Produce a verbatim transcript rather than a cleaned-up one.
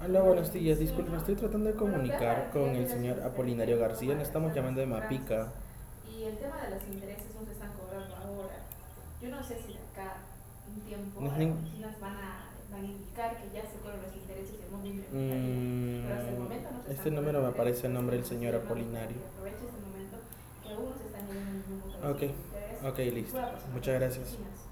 Hola, buenos días. Disculpe, me estoy tratando de comunicar con el señor Apolinario García. Nos estamos llamando de Mapica. Y el tema de los intereses nos están cobrando ahora. Yo no sé si de acá un tiempo No a es las nin- oficinas van a, van a indicar que ya se cobran los intereses y el monto incrementaría. Pero hasta el Mm, momento no se están este número cobrando me intereses, aparece el entonces nombre del les estoy señor llamando para Apolinario. que aproveche este momento que aún no se están llegando ningún monto de Ok, de interés ok, y listo. pueda personalizar Muchas las gracias. oficinas.